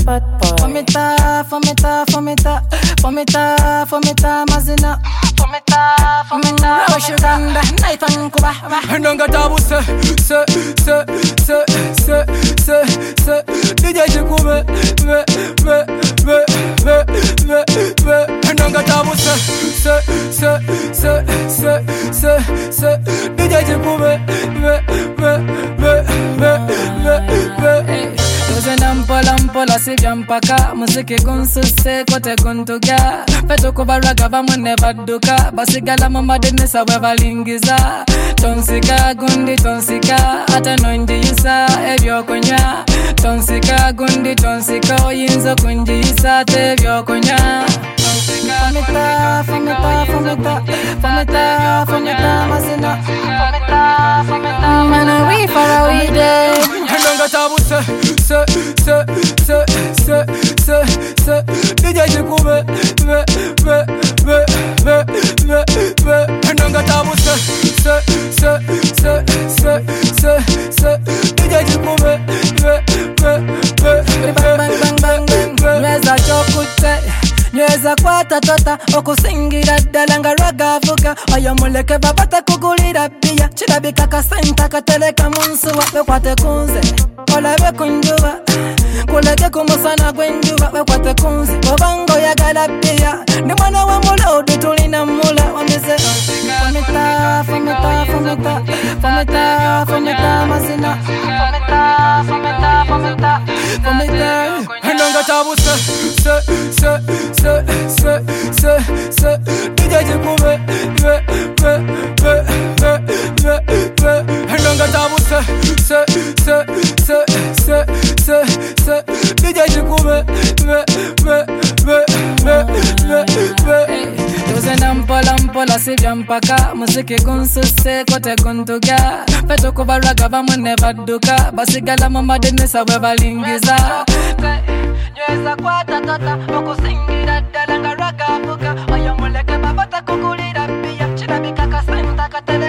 bad boy. Fomita, mazina. Fomita, Oshuganda, knife and kuba. Nanga tabu se DJ Jikube Nanga tabu se DJ Jikube Doze nampola si vyampaka. Muziki kunsuse kote kuntuga. Fetu kubaraga vamwene baduka. Basigala mamadinisa wevalingiza. Tonsika gundi tonsika. Ate nonjiyisa ebyokonya. Tonsika gundi tonsika. Oyinza kunjiyisa ate ebyokonya. Fomita, mazina. Man, we far away there. Nanga tabu se DJ Jikube Nanga tabu se DJ Jikube Nweza chokute Nyeza kwata tota okusingira ddala nga rwagavuga. Oyo muleke babata kugulira bia. Kirabika kasenta kateleka mu nsuwa. Wekwate kunze olabe kunjuba. Kuleke ku musana gw'enjuba. Wekwate kunze obanga oyagala bia. Ndi mwana wa mulodi tulina mula wamize. Fomita, mazina. Fomita. Nanga tabu se DJ Jikube Nanga tabu se DJ Jikube Doze nampola si vyampaka. Muziki kunsuse kote kuntuga. Fetu kubaraga vamwene baduka. Basigala mamadinisa wevalingiza. Nyeza kwata tota okusingira ddala nga rwagavuga. Oyo muleke babata kugulira bia. Kirabika kasenta katele